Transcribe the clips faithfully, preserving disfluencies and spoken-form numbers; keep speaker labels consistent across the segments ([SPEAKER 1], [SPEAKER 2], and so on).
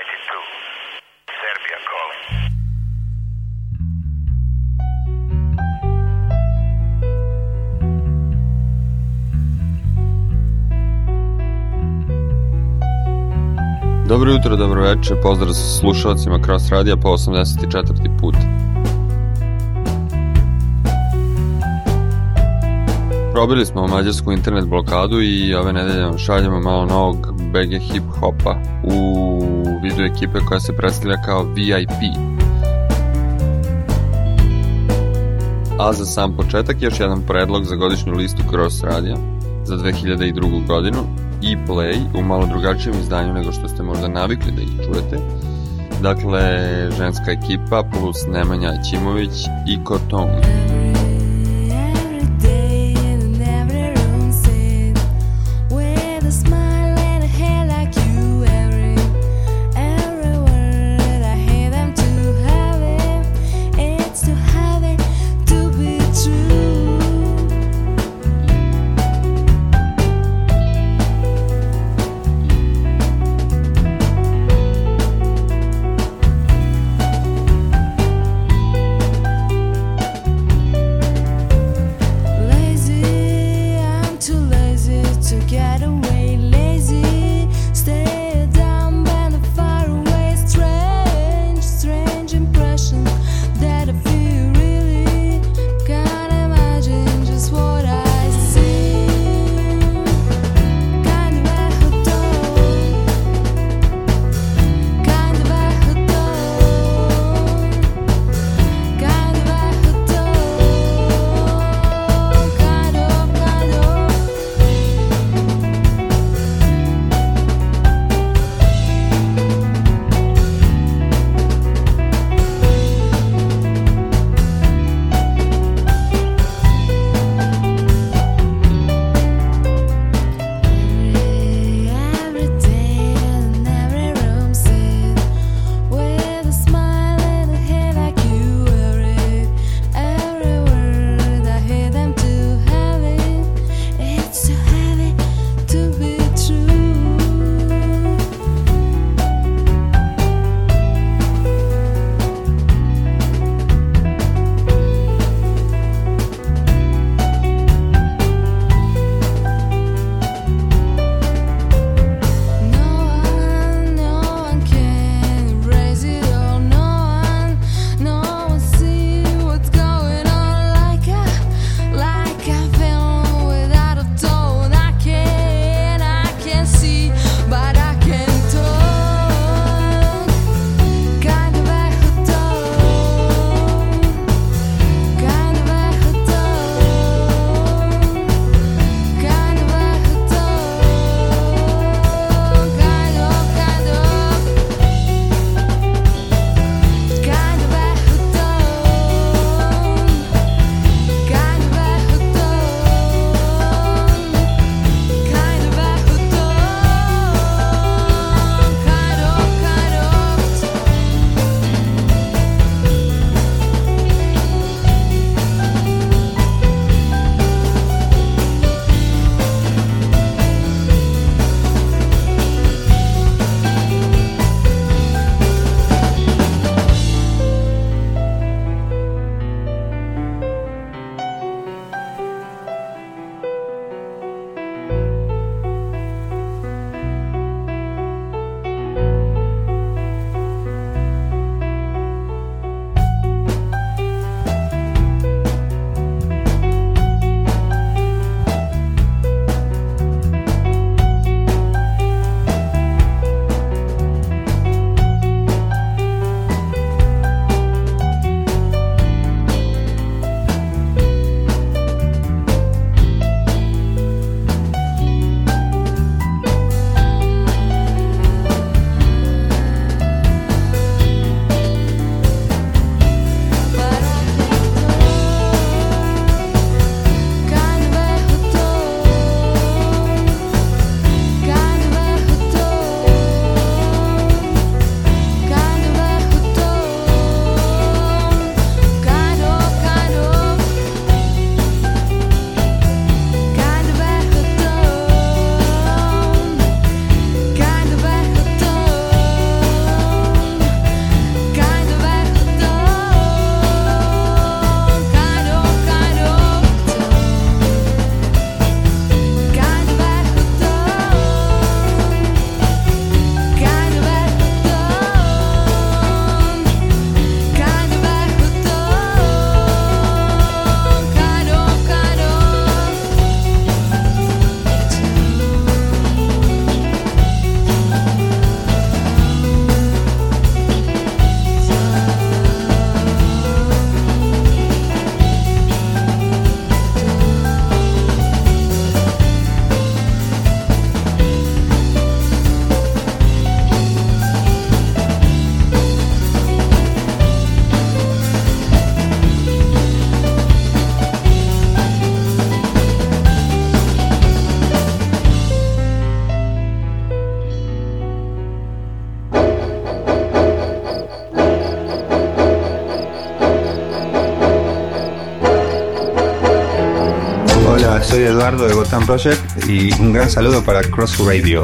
[SPEAKER 1] ninety-two, Serbia calling.
[SPEAKER 2] Dobro jutro, dobro večer, pozdrav sa slušalcima Cross Radija po osamdeset četvrti put. Probili smo mađarsku internet blokadu i ove nedelje vam šaljemo malo novog B G hip-hopa u vidu ekipe koja se predstavlja kao V I P. A za sam početak još jedan predlog za godišnju listu Cross Radija za dve hiljade drugu godinu i Play u malo drugačijem izdanju nego što ste možda navikli da ih čujete. Dakle, ženska ekipa plus Nemanja Ćimović i Koton.
[SPEAKER 3] soy Eduardo de Gotham Project y un gran saludo para Cross Radio.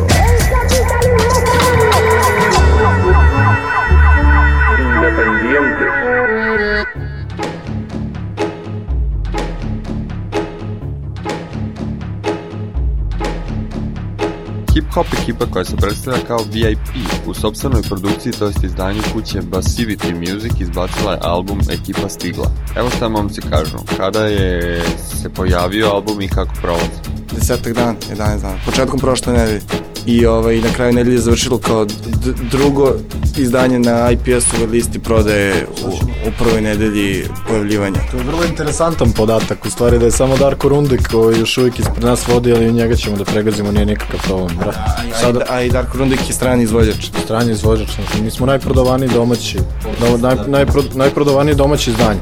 [SPEAKER 2] Hip-hop ekipa koja se predstavlja kao V I P u sopstvenoj produkciji, to jest izdanju kuće Basivity Music, izbacila je album Ekipa stigla. Evo šta momci kažu, kada je se pojavio album i kako prolazi?
[SPEAKER 4] Desetak dana, jedanaest dana, početkom prošle nedelje. I ovaj, na kraju nedelje je završilo kao d- drugo izdanje na I P S-ovoj listi prodaje u, u prvoj nedelji pojavljivanja.
[SPEAKER 5] To je vrlo interesantan podatak, u stvari da je samo Darko Rundik koji još uvijek ispred nas vodi, ali njega ćemo da pregazimo, nije nikakav problem.
[SPEAKER 4] A, a, Sada, a i Darko Rundik je strani izvođač.
[SPEAKER 5] Strani izvođač, znači mi smo najprodavaniji domaći, do, naj, najpro, najprodavaniji domaći izdanje.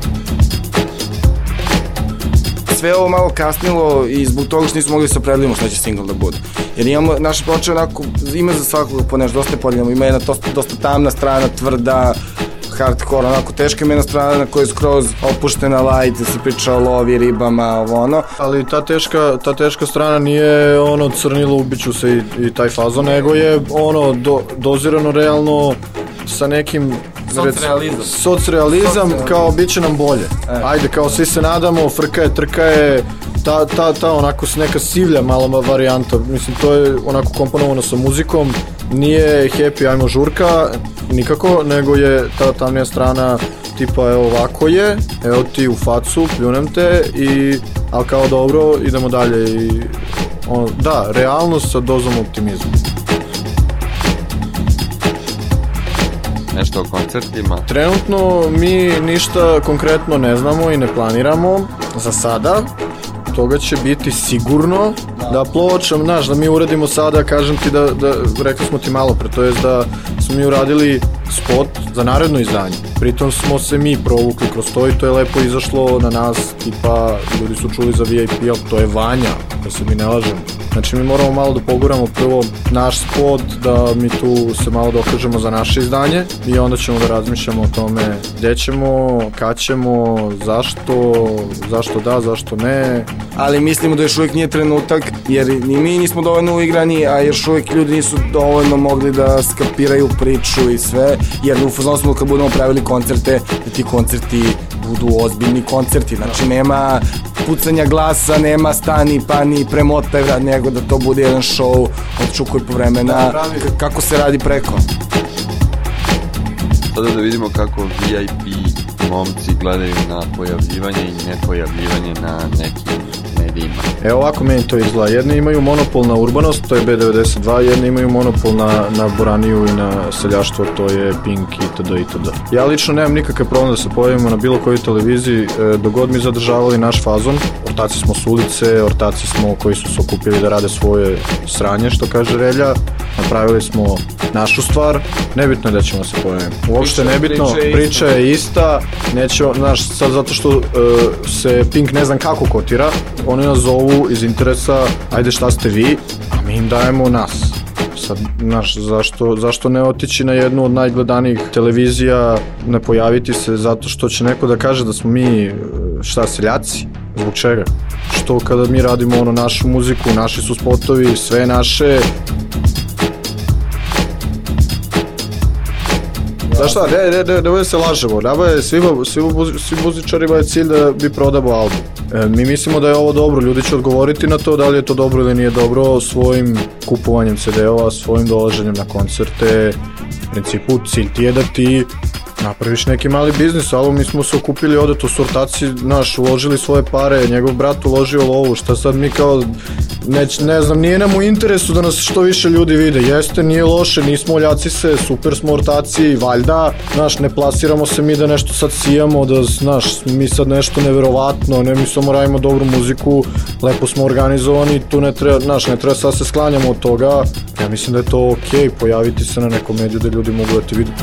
[SPEAKER 4] Sve ovo malo kasnilo i zbog toga što nismo mogli da se opredelimo šta će single da bude. Jer imamo, naša ploča onako, ima za svakog po nešto, dosta je podijeljamo, ima jedna dosta, dosta tamna strana, tvrda, hardcore, onako teška ima jedna strana na kojoj je skroz opuštena light, da se priča o lovi, ribama, ovo ono.
[SPEAKER 5] Ali ta teška, ta teška strana nije ono crnilo, ubiću se i, i taj fazon, nego je ono do, dozirano realno sa nekim
[SPEAKER 4] Socrealizam.
[SPEAKER 5] Socrealizam, kao bit će nam bolje. E. Ajde, kao svi se nadamo, frka je, trka je, ta, ta, ta onako neka sivlja mala varijanta, mislim to je onako komponovano sa muzikom, nije happy, ajmo žurka, nikako, nego je ta tamnija strana tipa evo ovako je, evo ti u facu, pljunem te, i, ali kao dobro, idemo dalje i on, da, realnost sa dozom optimizma.
[SPEAKER 2] Nešto o koncertima?
[SPEAKER 5] Trenutno mi ništa konkretno ne znamo i ne planiramo za sada. Toga će biti sigurno da pločam, znaš, da mi uradimo sada, kažem ti da, da rekli smo ti malo pre, to je da smo mi uradili spot za naredno izdanje. Pritom smo se mi provukli kroz to i to je lepo izašlo na nas, tipa ljudi su čuli za V I P, to je Vanja, da se mi ne lažemo. Znači mi moramo malo da poguramo prvo naš spot, da mi tu se malo dokažemo za naše izdanje i onda ćemo da razmišljamo o tome gde ćemo, kad ćemo, zašto, zašto da, zašto ne.
[SPEAKER 4] Ali mislimo da još uvijek nije trenutak, jer ni mi nismo dovoljno uigrani, a još uvijek ljudi nisu dovoljno mogli da skapiraju priču i sve, jer u fazonu smo kad budemo pravili koncerte, da ti koncerti budu ozbiljni koncerti, znači nema pucanja glasa, nema stani, pani, premotaj vrat, nego da to bude jedan show od čukuj po vremena, k- kako se radi preko.
[SPEAKER 2] Sada da vidimo kako V I P momci gledaju na pojavljivanje i nepojavljivanje na nekim medijima.
[SPEAKER 5] Evo ovako meni to izgleda. Jedni imaju monopol na urbanost, to je B devedeset dva, jedni imaju monopol na, na boraniju i na seljaštvo, to je Pink itd. itd. Ja lično nemam nikakav problem da se pojavimo na bilo kojoj televiziji, dogod mi zadržavali naš fazon. Ortaci smo s ulice, ortaci smo koji su se okupili da rade svoje sranje, što kaže Relja. Napravili smo našu stvar, nebitno je da ćemo se pojaviti. Uopšte priča, nebitno, priča je, priča je ista, nećemo, znaš, sad zato što uh, se Pink ne znam kako kotira, oni nas zovu iz interesa, ajde šta ste vi, a mi im dajemo nas. Sad, znaš, zašto, zašto ne otići na jednu od najgledanijih televizija, ne pojaviti se zato što će neko da kaže da smo mi, šta, seljaci? Zbog čega? Što kada mi radimo ono našu muziku, naši su spotovi, sve naše. Znaš šta, ne, ne, ne, ne, ne se lažemo, nama je svima, svima, svim muzičarima je cilj da bi prodamo album. E, mi mislimo da je ovo dobro, ljudi će odgovoriti na to da li je to dobro ili nije dobro svojim kupovanjem C D-ova, svojim dolaženjem na koncerte. U principu cilj ti je da ti napraviš neki mali biznis, ali mi smo se okupili ovde, to su ortaci, naš, uložili svoje pare, njegov brat uložio lovu, šta sad mi kao, ne, ne znam, nije nam u interesu da nas što više ljudi vide, jeste, nije loše, nismo oljaci se, super smo ortaci, valjda, znaš, ne plasiramo se mi da nešto sad sijamo, da, znaš, mi sad nešto neverovatno, ne, mi samo radimo dobru muziku, lepo smo organizovani, tu ne treba, znaš, ne treba sad se sklanjamo od toga, ja mislim da je to okej, okay, pojaviti se na nekom mediju da ljudi mogu da ti vidi.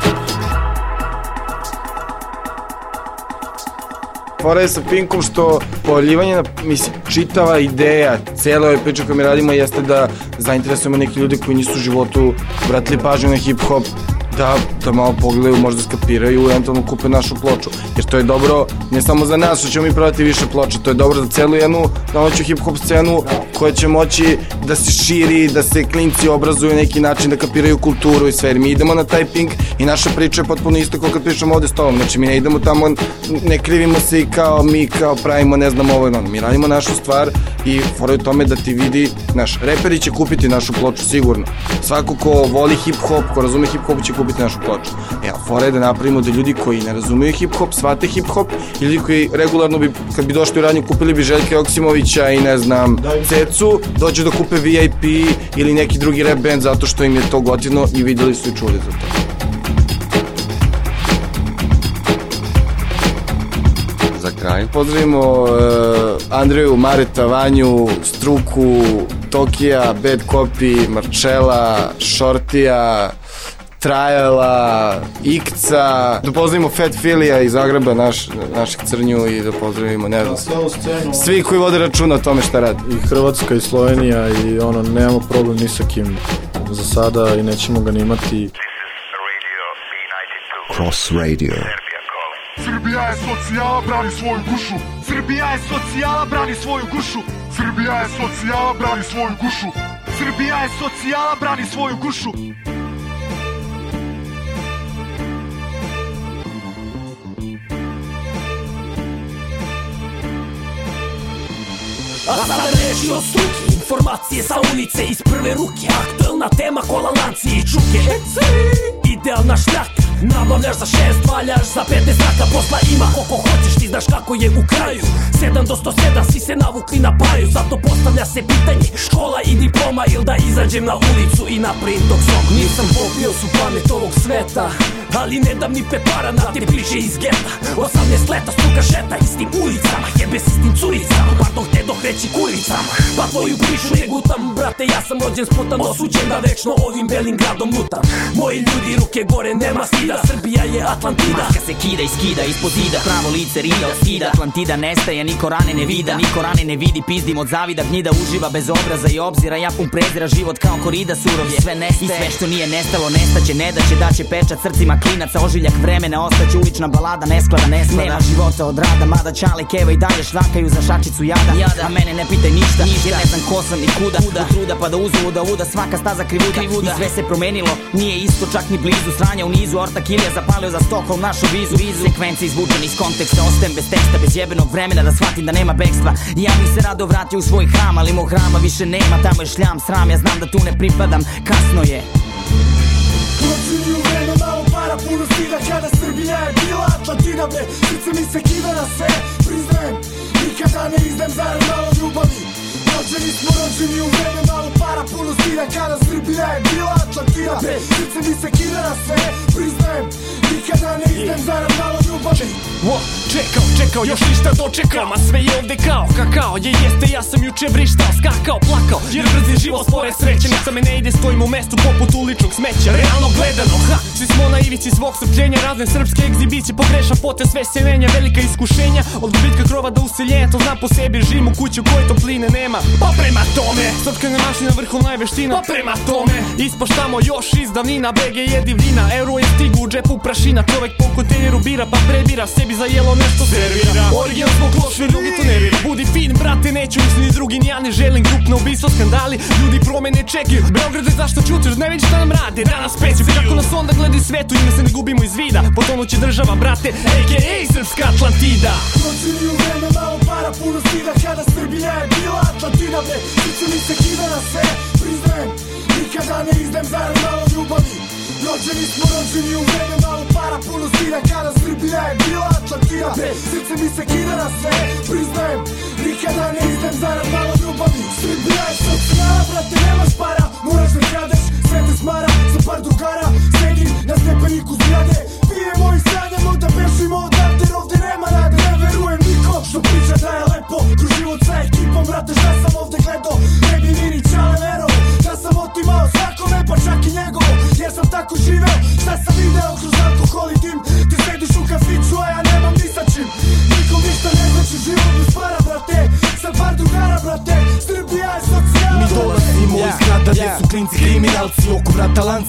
[SPEAKER 4] Fora je sa Pinkom što pojavljivanje, mislim, čitava ideja, cijela ove priče koje mi radimo jeste da zainteresujemo neki ljudi koji nisu u životu vratili pažnju na hip-hop da, da malo pogledaju, možda skapiraju i eventualno kupe našu ploču. Jer to je dobro ne samo za nas što ćemo mi prodati više ploča, to je dobro za celu jednu domaću hip-hop scenu koja će moći da se širi, da se klinci obrazuju neki način, da kapiraju kulturu i sve. Jer mi idemo na taj Pink i naša priča je potpuno isto kao kad pričamo ovde s tobom. Znači mi ne idemo tamo, ne krivimo se i kao mi kao pravimo ne znam ovo i ono. Mi radimo našu stvar i fora je u tome da ti vidi, naš reperi će kupiti našu ploču sigurno. Svako ko voli hip-hop, ko razume hip-hop će kupiti našu ploču. Evo, fora je da napravimo da ljudi koji ne razumeju hip-hop, shvate hip-hop i ljudi koji regularno bi, kad bi došli u radnju, kupili bi Željka Joksimovića i ne znam, Cecu, dođu da kupe V I P ili neki drugi rap band zato što im je to gotivno i videli su i čuli za to.
[SPEAKER 2] Za kraj
[SPEAKER 4] pozdravimo uh, Andreju, Mareta, Vanju, Struku, Tokija, Bad Copy, Marčela, Šortija, Trajala, Ikca, da pozdravimo Fat Filija iz Zagreba, naš, našeg Crnju i da pozdravimo, ne znam, svi koji vode računa o tome šta radi.
[SPEAKER 5] I Hrvatska i Slovenija i ono, nemamo problem ni sa kim za sada i nećemo ga ni imati.
[SPEAKER 3] Cross Radio.
[SPEAKER 6] Srbija je socijala, brani svoju gušu. Srbija je socijala, brani svoju gušu. Srbija je socijala, brani svoju gušu. Srbija je socijala, brani svoju gušu.
[SPEAKER 7] A sada reči o struki, informacije sa ulice iz prve ruke. Aktuelna tema kola lanci i čuke. Idealna šljaka, nabavljaš za šest, valjaš za petnaest znaka. Posla ima koliko hoćeš, ti znaš kako je u kraju. Sedam do sto sedam, svi se navukli na paju. Zato postavlja se pitanje, škola i diploma ili da izađem na ulicu i napravim tog song. Nisam popio su pamet ovog sveta, ali ne dam ni pepara na te priče iz geta. Osamnaest leta struka šeta istim ulicama, jebe se s tim curicama, pardon te dok reći kuricama. Pa tvoju priču ne gutam, brate, ja sam rođen sputan, osuđen da večno ovim belim gradom lutam. Moji ljudi ruke gore, nema stida, Srbija je Atlantida.
[SPEAKER 8] Maska se kida i skida ispod zida, pravo lice rida od skida. Atlantida nestaje, niko rane ne vida, niko rane ne vidi, pizdim od zavida. Gnjida uživa bez obraza i obzira, ja pun prezira, život kao korida surov je. Sve nestaje i sve što nije nestalo nestaće, ne daće, daće pečat srcima klinaca, ožiljak vremena, ostaće ulična balada, nesklada, nesklada. Nema života od rada, mada Čale, Keva i dalje švakaju za šačicu jada, jada. A mene ne pitaj ništa, ništa, jer ne znam ko sam ni kuda, kuda. Truda pa da uzu da uda, svaka staza krivuda, krivuda. I sve se promenilo, nije isto čak ni blizu. Sranja u nizu, Ortak Ilija zapalio za Stockholm našu vizu, vizu. Sekvence izvučene iz konteksta, ostajem bez teksta, bez jebenog vremena da shvatim da nema bekstva. I ja bih se rado vratio u svoj hram, ali mog hrama više nema, tamo je šljam, sram, ja znam da tu ne pripadam, kasno je.
[SPEAKER 6] Prođeni u vreme, malo para, puno stida, kada Srbija je bila Atlantina, bre, srce mi se kida na sve, priznajem, nikada ne izdem zarad malo ljubavi. Rođeni smo rođeni u vreme, malo para, puno stida, kada Srbija je bila Atlantina, bre, srce mi se kida na sve, priznajem, nikada ne izdem zarad malo ljubavi.
[SPEAKER 7] Wo, čekao, čekao, još ništa dočekao, ma sve je ovde kao kakao, je jeste, ja sam juče vrištao, skakao, plakao, jer brzi život spore sreće, nica me ne ide, stojim u mestu poput uličnog smeća. Realno gledano, ha, svi smo na ivici svog strpljenja, razne srpske egzibicije, pogrešan potes, sve se menja, velika iskušenja, od gubitka krova do useljenja, to znam po sebi, živim u kući u kojoj topline nema. Pa prema tome, sotkane mašina vrhovna je veština, pa prema tome, ispaštamo još iz davnina, B G je divljina, euro je stigu u džepu prašina, čovek po kontejneru bira pa prebira, sebi za jelo nešto servira. Original zbog loše, ljudi to nervira, budi fin, brate, neću ni drugi, ni ja ne želim, grupno ubistvo, skandali, ljudi promene čekaju, Beograde zašto čutiš, ne vidiš šta nam rade, danas peći, kako nas onda gleda svetu, ime se ne gubimo iz vida, potonuće država, brate, a k a. Srpska Atlantida.
[SPEAKER 6] Prođeni u vreme, malo para, puno stida, kada Srbija je bila Atlantina, bre, srce mi se kida na sve, priznajem, nikada ne izdem zarad malo ljubavi. Rođeni smo rođeni u vreme, malo para, puno stida, kada Srbija je bila Atlantina, bre, srce mi se kida na sve, priznajem, nikada ne izdem zarad malo ljubavi. Srbija je socijala, brate, nemaš para, moraš da kradeš, sve te smara, za par drugara, sedim na stepeniku zgrade, pijemo i sanjamo da bežimo odavde, ovde nema rade, ne verujem niko što priča da je lepo, kroz život sa ekipom, brate, šta sam ovde gledao, ne bi ni ni Čale verovo, da sam otimao svakome, pa čak i njegovo, jer sam tako živeo, šta sam video kroz alkohol i dim, ti sediš u kafiću, a ja nemam ni sa čim, nikom ništa ne znači, život bez para, brate, sa par drugara, brate, Srbija je socijala.
[SPEAKER 4] Mi dolazimo iz grada gdje su klinci kriminalci, oko vrata lanci nama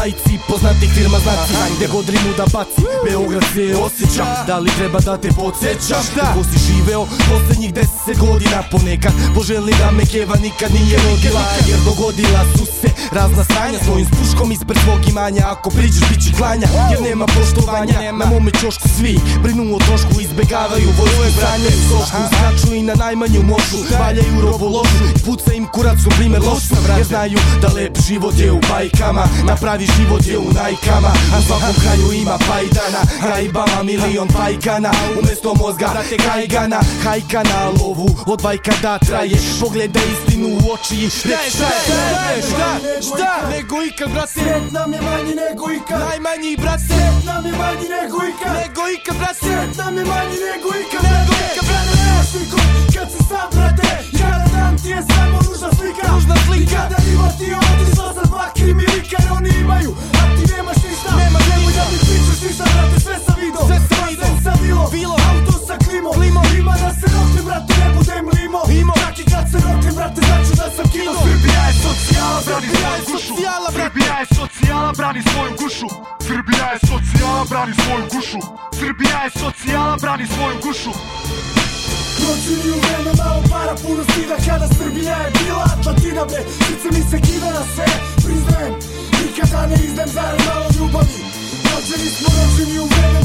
[SPEAKER 6] majici poznatih firma znaci. Gde god rimu da baci, Beograd se osjeća. Da li treba da te podsjećam kako si živeo poslednjih deset godina? Ponekad poželi da me keva nikad nije rodila, jer dogodila su se razna sranja. Svojim spuškom ispred svog imanja, ako priđeš bit će klanja, jer nema poštovanja. Na mome ćošku svi brinu o trošku, izbegavaju vojsku, branjaju sošku, skaču i na najmanju mošu, valjaju robološu i puca im kurac u primer lošu, jer znaju da lep život je u bajkama, na pravi život je u najkama. U svakom kraju ima pajdana, gajbama milion pajkana, umesto mozga kajgana, hajka na lovu od vajka da traje. Pogledaj istinu u oči i reći šta je, šta, šta, nego ikad, brate.
[SPEAKER 9] Svet nam je manji nego ikad,
[SPEAKER 6] najmanji, brate.
[SPEAKER 9] Svet nam je manji nego ikad,
[SPEAKER 6] nego ikad, brate.
[SPEAKER 9] Svet nam je manji nego ikad, nego ikad, brate. Nemaš nikom kad si sam, brate. Jedan dan ti je samo ružna slika,
[SPEAKER 6] ružna slika.
[SPEAKER 9] I kada riva ti je otišla za dva krimirika, jer oni imaju, a ti nemaš ništa.
[SPEAKER 6] Nemaš
[SPEAKER 9] nemoj da mi pričaš ništa, brate, sve sam vidio,
[SPEAKER 6] sve sam vidio,
[SPEAKER 9] sam bilo,
[SPEAKER 6] bilo,
[SPEAKER 9] auto sa klimom,
[SPEAKER 6] klimom.
[SPEAKER 9] Ima da se roknem, brate, ne budem limo,
[SPEAKER 6] Imo.
[SPEAKER 9] Čak i kad se roknem, brate, znači da sam kino.
[SPEAKER 6] Srbija je socijala, brani svoju gušu.
[SPEAKER 9] Srbija je socijala, brani svoju gušu.
[SPEAKER 6] Srbija je socijala, brani svoju gušu. Srbija je socijala, brani svoju gušu.
[SPEAKER 9] Pročini u vreme, malo para, puno stida. Kada Srbija je bila Atlantina, bre, srce mi se kida na sve. Priznajem, nikada ne izdem zarad malo ljubavi. Rođeni smo, rođeni u vreme,